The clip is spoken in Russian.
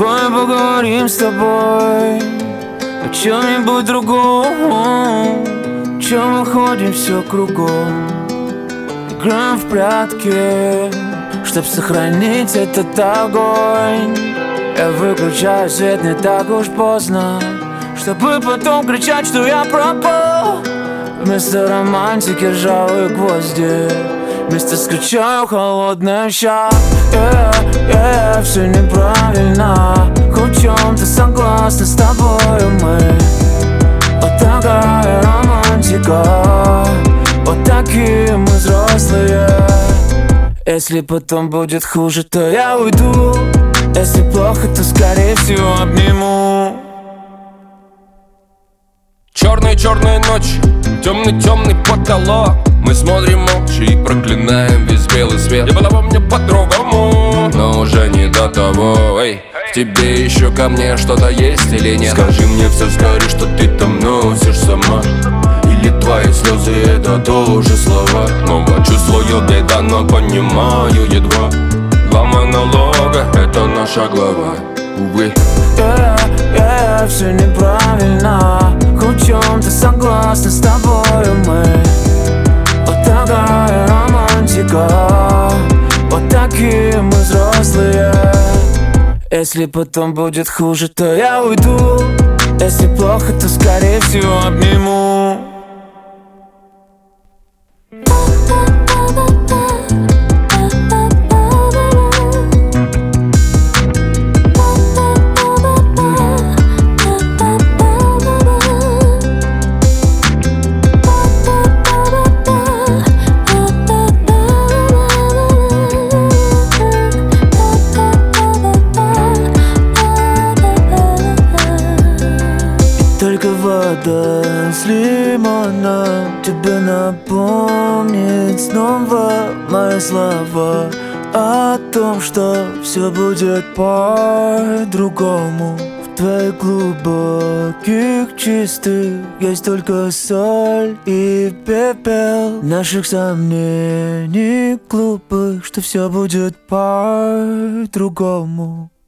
Давай поговорим с тобой о чем-нибудь другом, чем мы ходим все кругом. Играем в прятки, чтоб сохранить этот огонь. Я выключаю свет не так уж поздно, чтобы потом кричать, что я пропал. Вместо романтики ржавые гвозди, вместо скачаю холодный ща. Все неправильно, хоть в чем-то согласна с тобою мы. Вот такая романтика, вот такие мы взрослые. Если потом будет хуже, то я уйду. Если плохо, то скорее всего обниму. Черные ночи, темный потолок. Мы смотрим молча и проклинаем весь белый свет. Я было мне по-другому, но уже не до того. Эй, в тебе еще ко мне что-то есть или нет? Скажи мне все скорее, что ты там носишь сама. Или твои слезы это тоже слова. Много чувствую где-то, но понимаю едва. Два монолога, это наша глава, увы. Все неправильно, хоть в чем-то согласна с тобою мы. Вот такая романтика, вот такие мы взрослые. Если потом будет хуже, то я уйду. Если плохо, то скорее всего обниму. Только вода с лимоном тебе напомнит снова мои слова о том, что все будет по-другому. В твоих глубоких чистых есть только соль и пепел наших сомнений глупых, что все будет по-другому.